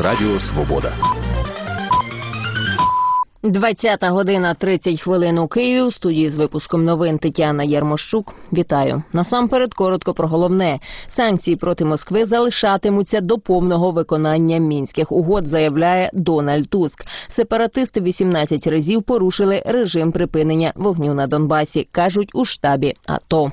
Радіо Свобода. 20 година 30 хвилин у Києві. У студії з випуском новин Тетяна Ярмощук. Вітаю. Насамперед, коротко про головне. Санкції проти Москви залишатимуться до повного виконання Мінських угод, заявляє Дональд Туск. Сепаратисти 18 разів порушили режим припинення вогню на Донбасі, кажуть у штабі АТО.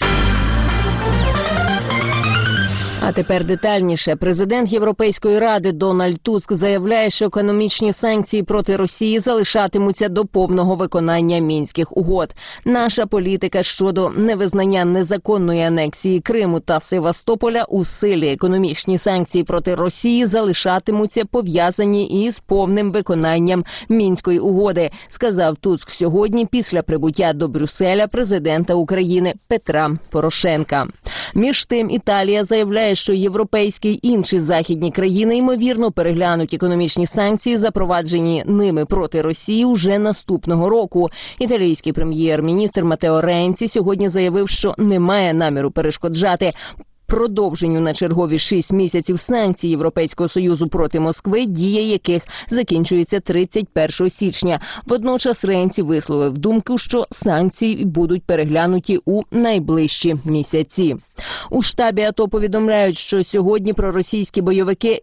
А тепер детальніше. Президент Європейської ради Дональд Туск заявляє, що економічні санкції проти Росії залишатимуться до повного виконання Мінських угод. Наша політика щодо невизнання незаконної анексії Криму та Севастополя у силі. Економічні санкції проти Росії залишатимуться пов'язані із повним виконанням Мінської угоди, сказав Туск сьогодні після прибуття до Брюсселя президента України Петра Порошенка. Між тим, Італія заявляє, що європейські й інші західні країни, ймовірно, переглянуть економічні санкції, запроваджені ними проти Росії уже наступного року. Італійський прем'єр-міністр Матео Ренці сьогодні заявив, що не має наміру перешкоджати продовженню на чергові 6 місяців санкцій Європейського Союзу проти Москви, дія яких закінчується 31 січня. Водночас Ренці висловив думку, що санкції будуть переглянуті у найближчі місяці. У штабі АТО повідомляють, що сьогодні проросійські бойовики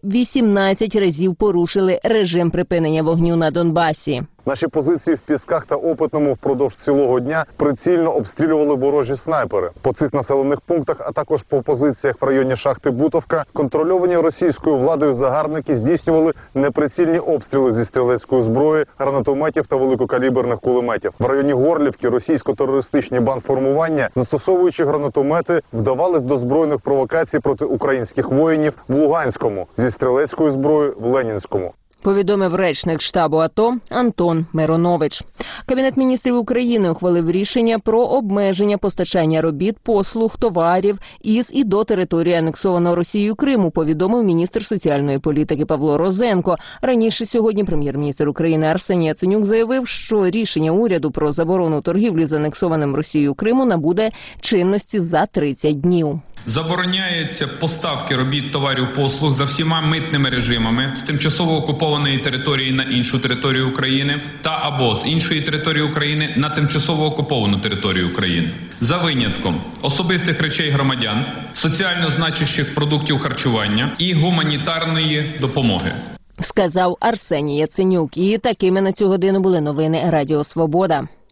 18 разів порушили режим припинення вогню на Донбасі. Наші позиції в Пісках та Опитному впродовж цілого дня прицільно обстрілювали ворожі снайпери. По цих населених пунктах, а також по позиціях в районі шахти Бутовка, контрольовані російською владою загарбники здійснювали неприцільні обстріли зі стрілецької зброї, гранатометів та великокаліберних кулеметів. В районі Горлівки російсько-терористичні бандформування, застосовуючи гранатомети, вдавались до збройних провокацій проти українських воїнів в Луганському, зі стрілецькою зброєю в Ленінському. Повідомив речник штабу АТО Антон Миронович. Кабінет міністрів України ухвалив рішення про обмеження постачання робіт, послуг, товарів із і до території анексованого Росією Криму, повідомив міністр соціальної політики Павло Розенко. Раніше сьогодні прем'єр-міністр України Арсеній Яценюк заявив, що рішення уряду про заборону торгівлі з анексованим Росією Криму набуде чинності за 30 днів. Забороняється поставки робіт, товарів, послуг за всіма митними режимами з тимчасово окупованої території на іншу територію України та або з іншої території України на тимчасово окуповану територію України. За винятком особистих речей громадян, соціально значущих продуктів харчування і гуманітарної допомоги. Сказав Арсеній Яценюк. І такими на цю годину були новини Радіо Свобода.